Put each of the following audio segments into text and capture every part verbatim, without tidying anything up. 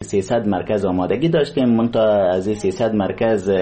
سیصد مرکز آمادگی داشتیم، منتها از این سیصد مرکز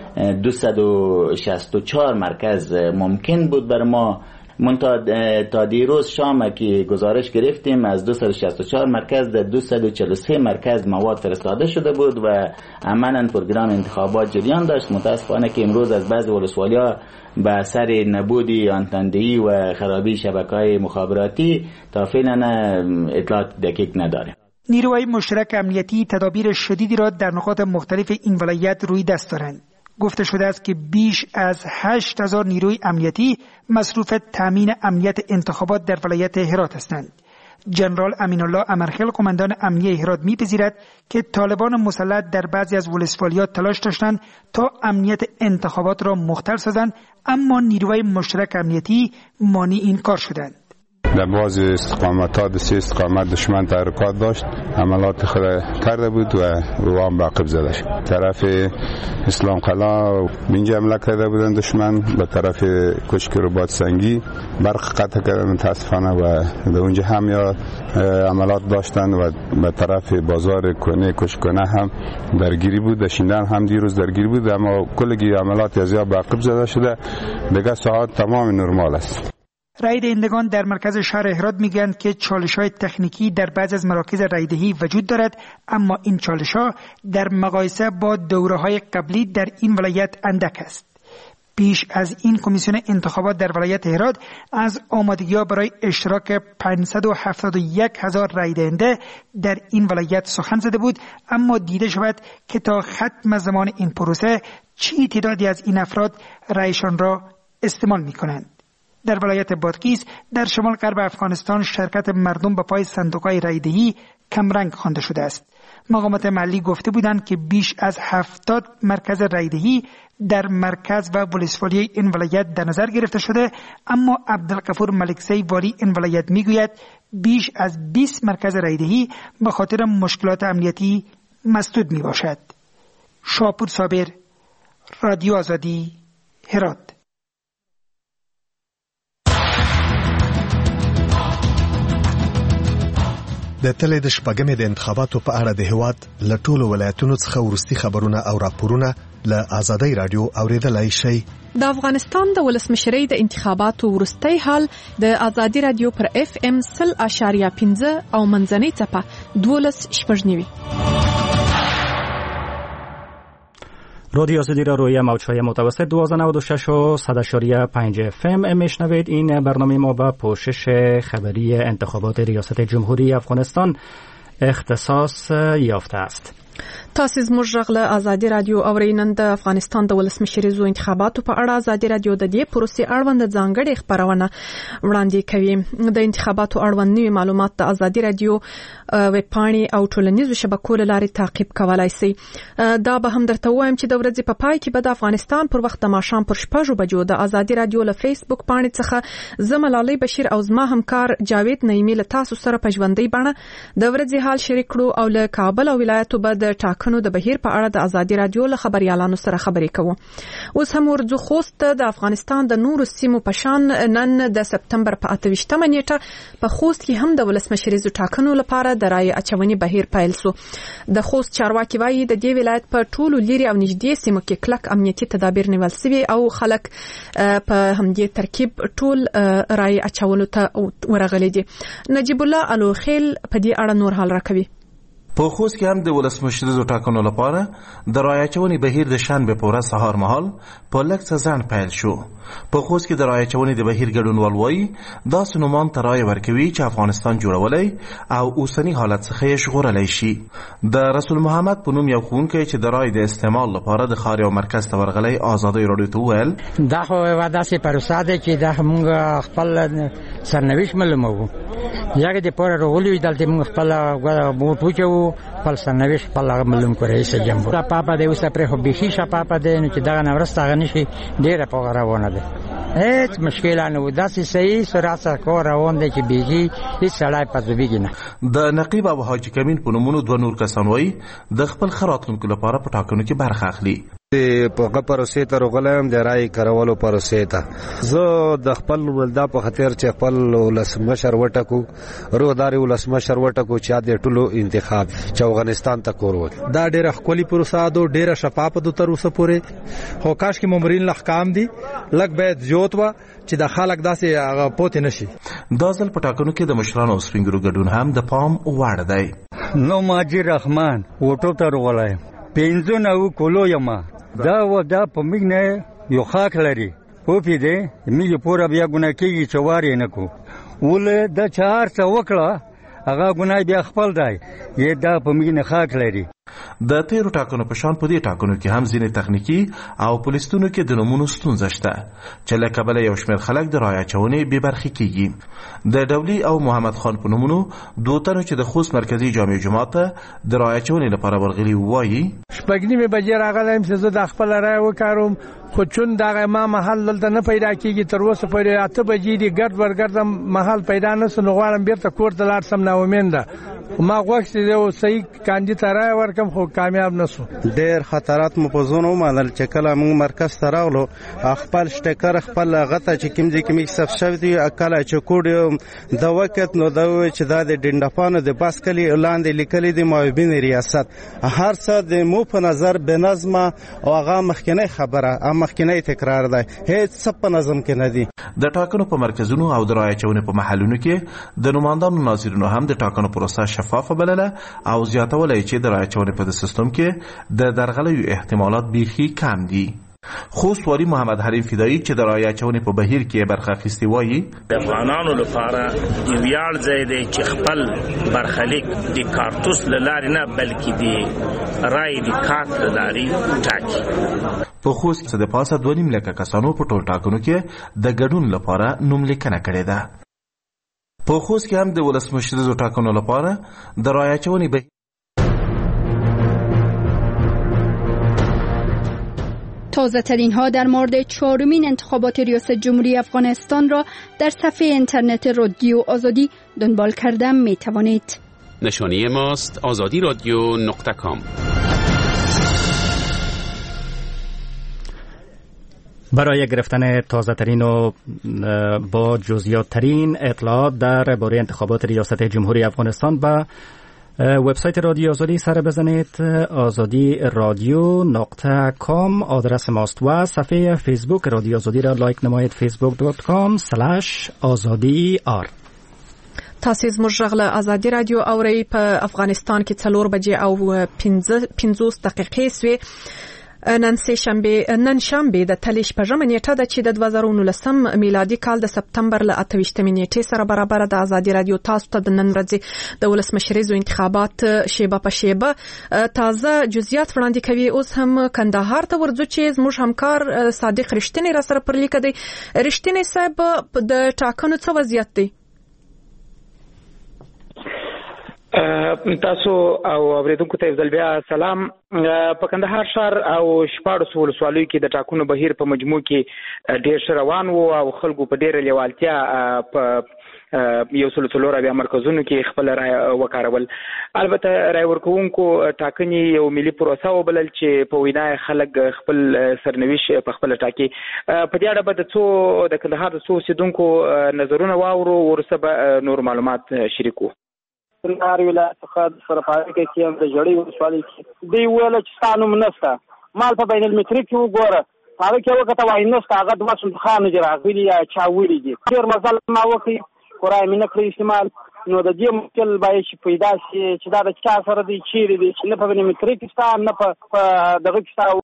دویست و شصت و چهار مرکز ممکن بود بر ما. منتها تا دیروز شام که گزارش گرفتیم از دویست و شصت و چهار مرکز در دویست و چهل و سه مرکز مواد فرستاده شده بود و عملاً پروگرام انتخابات جریان داشت. متاسفانه که امروز از بعض ولسوالی‌ها به اثر نبودی آنتندهی و خرابی شبکه‌های مخابراتی تا فعلا اطلاعات دقیق نداریم. نیروهای مشترک امنیتی تدابیر شدیدی را در نقاط مختلف این ولایت روی دست دارند. گفته شده است که بیش از هشت هزار نیروی امنیتی مصروف تامین امنیت انتخابات در ولایت هرات هستند. جنرال امین الله امرخیل قماندان امنیه هرات می‌پذیرد که طالبان مسلح در بعضی از ولسوالیات تلاش داشتند تا امنیت انتخابات را مختل سازند، اما نیروهای مشترک امنیتی مانع این کار شدند. در بعض استقامت‌ها در سه استقامت دشمن تحرکات داشت، عملات خود کرده بود و او هم باقی زده شد. طرف اسلام قلعه اینجا حمله کرده بودن دشمن، به طرف کوچک رباط سنگی برق قطع کردن متاسفانه و در اونجا هم یا عملات داشتن و به طرف بازار کنه کوچکنه هم درگیری بود. در شیندن هم دیروز درگیری بود، اما کلگی عملات از یا باقی زده شده. دیگه ساعت تمام نرمال است. رای دهندگان در مرکز شهر هرات میگویند که چالش‌های تکنیکی در بعضی از مراکز رایدهی وجود دارد، اما این چالش‌ها در مقایسه با دوره‌های قبلی در این ولایت اندک است. پیش از این کمیسیون انتخابات در ولایت هرات از آمادگی‌ها برای اشتراک پانصد و هفتاد و یک هزار رای دهنده در این ولایت سخن زده بود، اما دیده شود که تا ختم زمان این پروسه چی تعدادی از این افراد رایشان را استعمال می‌کنند. در ولایت بادغیس در شمال غرب افغانستان شرکت مردم به پای صندوق‌های رایدهی کمرنگ خوانده شده است. مقامات محلی گفته بودند که بیش از هفتاد مرکز رایدهی در مرکز و ولسوالی این ولایت در نظر گرفته شده، اما عبدالغفور ملکزی والی این ولایت میگوید بیش از بیست مرکز رایدهی به خاطر مشکلات امنیتی مسدود می باشد. شاپور صابر، رادیو آزادی، هرات. د تلې د شپږمې د انتخاباتو په اړه د هیواد له ټولو ولایتونو څخه وروستي خبرونه او راپورونه له آزادۍ رادیو اوریدلای شئ. د افغانستان د ولسمشرۍ د انتخاباتو وروستی حال د آزادۍ رادیو پر اف ام سل اشاریه پنځه او منځنۍ څپه دولس شپږ نوي. رادیو آزادی را روی موج‌های متوسط دوازده نود و شش و صد اشاریه پنج اف ام میشنوید. این برنامه ما با پوشش خبری انتخابات ریاست جمهوری افغانستان اختصاص یافته است. تاسو زموږ غږ له آزادي رادیو اورئ. نن د افغانستان د ولسمشریزو انتخاباتو په اړه آزادي رادیو د دې پروسې اړوند ځانګړې خبرونه وړاندې کوي. د انتخاباتو اړوند نوي معلومات د آزادي رادیو ویب پاڼې او ټولنیزو شبکو له لارې تعقیب کولای شئ. دا به هم درته وایم چې د ورځې په پای کې به د افغانستان پر وخت د ماښام پر شپږو بجو د آزادي رادیو له فیسبوک پاڼې څخه زه ملالۍ بشیر او زما همکار جاوید نعیمي له تاسو سره په ژوندۍ بڼه د ورځې حال شریک کړو او له کابل او ولایتو به د ټاکنو د بهیر په اړه د آزادي رادیو له خبريالانو سره خبرې کوو. اوس هم ورځو خوست د افغانستان د نورو سیمو په شان نن د سپتمبر په اته ویشتمه نیټه په خوست کې هم د ولسمشریزو ټاکنو لپاره د رای اچونې بهیر پیل شو. د خوست چارواکي وایي د دې ولایت په ټولو لري او نږدې سیمو کې کلک امنیتي تدابیر نیول شوي او خلک په همدې ترکیب ټول رای اچولو ته ورغلي دي. نجیب الله الوخیل په دې اړه نور حال راکوي. په خوست کې هم د ولسمشریزو ټاکنو لپاره د رای اچونې بهیر د شنبه په ورځ سهار مهال په لږ څه ځنډ پیل شو. په خوست کې د رای اچونې د بهیر ګډونوال وایي داسې نومان ته رای ورکوي چې افغانستان جوړولی او اوسني حالت څخه یې ژغورلی شي. د رسول محمد په نوم یو ښوونکی چې د رای د استعمال لپاره د ښار یو مرکز ته ورغلی ازادۍ راډیو ته وویل دا خو یوه داسې پروسه ده چې دا موږ خپل سرنوشت معلوموو. یاګه د پوره راغلي دلته موږ خپل بوټ وچوو خپل سرنوشت خپل هغه معلوم کړو. رئیس جمهور پاپا دی اوسه پرې خو بیخي شفافه دی نو چې دغه نه وروسته هغه نشي ډېره په روانه ده. هیڅ مشکل نه و داسې صحیح سرعت سره کار روان دی چې بیخي هیڅ سړی پزوبیږي نه. د نقیب او حاجي کمین په نومونو دوه نور کسان وایي د خپل ښه راتلونکي لپاره په ټاکنو کې برخه اخلي. په پروسې ته راغلم د رای کارولو پروسې ته زه د خپل ولدا په خاطر چې خپل ولسمشر وټکو روداري ولسمشر وټکو چې د ټولو انتخاب چې افغانستان ته کور و دا ډیره خولي پروسه ده ډیره شفافه ده تر اوسه پورې هو کاش کې مامورین احکام دي لګ باید جوت وا چې د خلک داسې هغه پوت نشي دا ځل پټاکنو کې د مشرانو سپینګرو ګډون هم د پام وړ دی نو ماجی رحمان وټو ته ورغلای پینځو نو کولو یما دا و دا په میګ نه یو خاک لري په پیډه میګ پورا بیا ګناه کیږي چې واره نه کو ول د چهار څو وکړه هغه ګناه بیا خپل دی یی دا په میګ نه خاک لري د تیرو ټاکنو په شان په دې ټاکنو کې هم ځینې تخنیکی او پولیسونو کې د نمونو ستونزه شته چې له کبله یو شمېر خلک د رایه اچونې بې برخې کیږي د ډولي او محمد خان په نومونو دوه تنو چې د خوست مرکزي جامع جماعت ته د رایه اچونې لپاره ورغلي وایي شپږ نیمې بجې راغلم چې زه د خپل رایه وکاروم خو چون دغه ما محل دلته نه پیدا کیږي تر اوسه پورې اته بجې دي ګډ ورګردم محل پیدا نه سو غواړم بیرته کور ته لاړ سم نه ومنده ما غوښتي یو صحیح کاندید رایه ورکم خو کامیاب نشو ډېر خطرات مو په زونه ومنل چې کله موږ مرکز ته راغلو خپل شټکر خپل غته چې کوم ځای کې میک صف شوی دی کله چې کوډ د وخت نو دا چې دا د ډنډپانو د باس کلی اعلان دی لیکلي دی معاون ریاست هر څه د مو په نظر بنظم او هغه مخکنی خبره ام مخکنی تکرار دی هیڅ څه په نظم کې نه دی د ټاکنو په مرکزونو او د رایه اچونې په محلونو کې د نمائندانو ناظرینو هم د ټاکنو پروسه شفافه بلله او زیاتولای چې د رایه اچونې په سیستم کې د درغلیو احتمالات بیخي کم دي خوست والی محمد حلیم فدایی چې د رایه اچونې په بهیر کې برخه اخیستې وایي د افغانانو لپاره د ویاړ ځای دی چې خپل برخلیک د کارتوس له لارې نه بلکې د رایې د کارت له لارې ټاکي په خوست کې د پاسه دوه نیم لکه کسانو په ټول ټاکنو کې د ګډون لپاره نوملیکنه کړې ده په خوست کې هم د ولسمشریزو ټاکنو لپاره د رایه اچونې بهیر تازه ترین ها در مورد چهارمین انتخابات ریاست جمهوری افغانستان را در صفحه اینترنت رادیو آزادی دنبال کردن می توانید. نشانی ماست آزادی رادیو نقطه کام. برای گرفتن تازه ترین و با جزئیات ترین اطلاعات درباره انتخابات ریاست جمهوری افغانستان با وبسایت رادیو آزادی سر بزنید آزادی رادیو نقطه کام آدرس ماست و صفحه فیسبوک رادیو آزادی را لایک نمایید فیسبوک دات کام سلش آزادی آر. تاسو زموږ غږ له ازادي رادیو اورئ په افغانستان کې څلور بجې او پنځوس دقیقې سوې نن سه شنبه نن شنبه د تلیش پژمه نیټه د چې د دوه زره نولسم میلادي کال د سپتمبر له اته ویشتمې نیټې سره برابر د ازادي رادیو تاسو ته د نن ورځې د ولسمشریزو انتخابات شیبه په شیبه تازه جزئیات وړاندې کوي. اوس هم کندهار ته ورځو چې زموږ همکار صادق رښتینی را سره پر لیک دی. رښتینی صاحب د ټاکنو څه وضعیت دی؟ تاسو او اوریدونکو ته ځل بیا سلام. په کندهار ښار او شپاړس ولسوالیو کې د ټاکنو بهیر په مجموع کې ډېر ښه روان وو او خلکو په ډېره لیوالتیا په یو سل څلور اویا مرکزونو کې خپل رای وکارول. البته رای ورکوونکو ټاکنې یو ملي پروسه وبلل چې په وینا خلک خپل سرنوشت په خپل ټاکي. په دې اړه به د څو د کندهار د څو اوسیدونکو نظرونه واورو ورسره به نور معلومات شریکو. نار ولایت څخه سرفاره کې چې د جړې ولسوالۍ کې دی ویل چې ستانو منسته مال په بین المتریک کې وګوره هغه کې وکړه وای نسته هغه د واسو خان جراغلی یا چاولی دي ډیر مزل ما وکي قرای مینه کړی استعمال نو د دې مشکل باید چې پیدا شي چې دا د چا سره دی چیرې دی چې نه په بین المتریک کې نه په دغه کې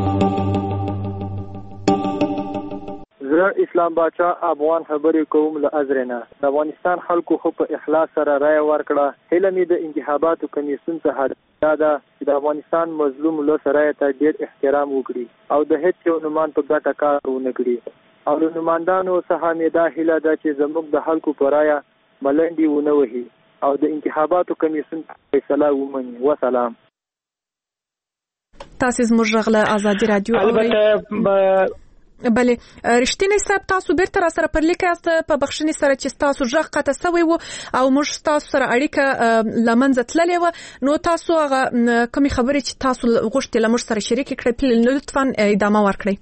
زه اسلام باچا افغان خبرې کوم له ازرنه د افغانستان خلکو خو په اخلاص سره رای ورکړه. هیله مې د انتخاباتو کمیسیون څخه دا ده چې د افغانستان مظلوم ولس رای ته ډېر احترام وکړي او د هیڅ یو نومان په ګټه کار ونه کړي او له نمایندانو څخه مې دا هیله ده چې زموږ د خلکو په رایه ملنډې ونه وهي او د انتخاباتو کمیسیون فیصله ومني. وسلام. تاسو زموږ غږ له ازادي رادیو البته بله رښتینی صاحب تاسو بیرته را سره پر لیکاست په بخښنې سره چې تاسو ژغ قطع شوی وو او موږ تاسو سره اړیکه لمنځه تللې و نو تاسو هغه کومې خبرې چې تاسو غوښتې لمر سره شریک کړئ لطفا ادامه ورکړئ.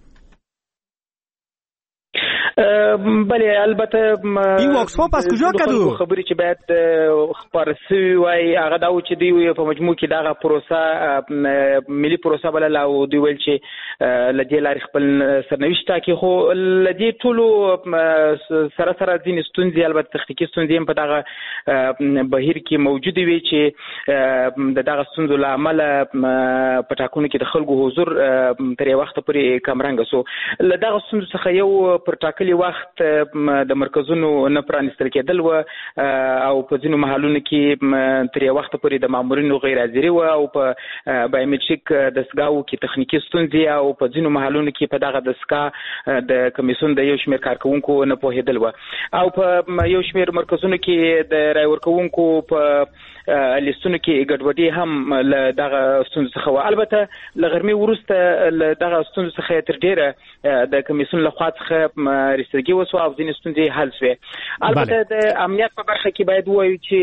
بله البته این واکس‌ها پس کجا کدو خبرې چې باید خبرسي وای هغه دا و چې دی په مجموع کې دغه پروسه ملي پروسه بل او دی ویل چې لدې لارې خپل سرنوشت ټاکي خو لدې ټولو سره سره ځینې ستونزې البته تخنیکي ستونزې هم په دغه بهیر کې موجود وي چې د دغه ستونزو له امله په ټاکنو کې د خلکو حضور تر یو وخت پورې کمرنګ سو له دغه ستونزو څخه یو پر ټاکلي وخت د مرکزونو نه پرانستل کېدل و او په ځینو محلونو کې تر یو وخت پورې د مامورینو غیر حاضري و او په بایومټریک دستګاو کې تخنیکی ستونزې او په ځینو محلونو کې په دغه دستګا د کمیسیون د یو شمېر کارکونکو نه پوهېدل و او په یو شمېر مرکزونو کې د رای ورکوونکو په لیستونو کې ګډوډي هم له دغه ستونزو څخه و. البته له غرمې وروسته له دغه ستونزو څخه تر ډیره د کمیسیون له خوا څخه رسیدګي وسو او ځینې ستونزې حل شوې. البته د امنیت په برخه کې باید ووایو چې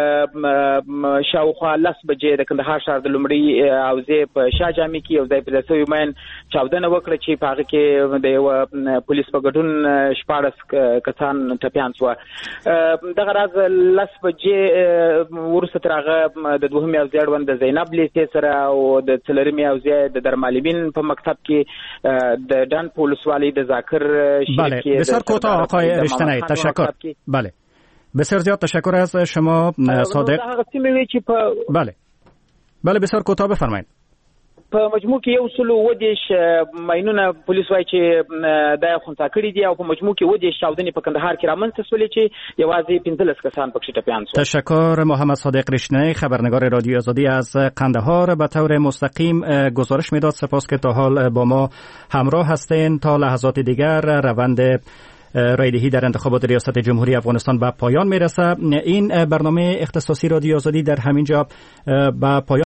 شاوخوا لس بجې د کندهار ښار د لومړي حوزې په شاه جامع کې یو ځای پیدا شوی مین چاودنه وکړه چې په هغه کې د یو پولیس په ګډون شپاړس کسان ټپیان شوه. دغه راز لس بجې وروسته تر هغه د دوهمې حوزې اړوند د زینب لیسې سره او د څلورمې حوزې د درمالبین په مکتب کې د ډن ولسوالۍ د ذاکر بله بسیار کوتاه آقای رشتنی تشکر. بله بسیار زیاد تشکر از شما صادق. بله بله بسیار کوتاه بفرمایید. په مجموع کې یو سلو ودیش ماینونه پولیس وایي چې دا خونتا کړی دي او په مجموع کې ودیش چاودنې په کندهار کې رامنځته شولې چې یوازې پنځلس کسان پکې ټپیان شول. تشکر محمد صادق رشتنی خبرنگار رادیو آزادی از قندهار به طور مستقیم گزارش میداد. سپاس که تا حال با ما همراه هستین. تا لحظات دیگر روند رایدهی در انتخابات ریاست جمهوری افغانستان به پایان میرسه. این برنامه اختصاصی رادیو آزادی در همین جا به پایان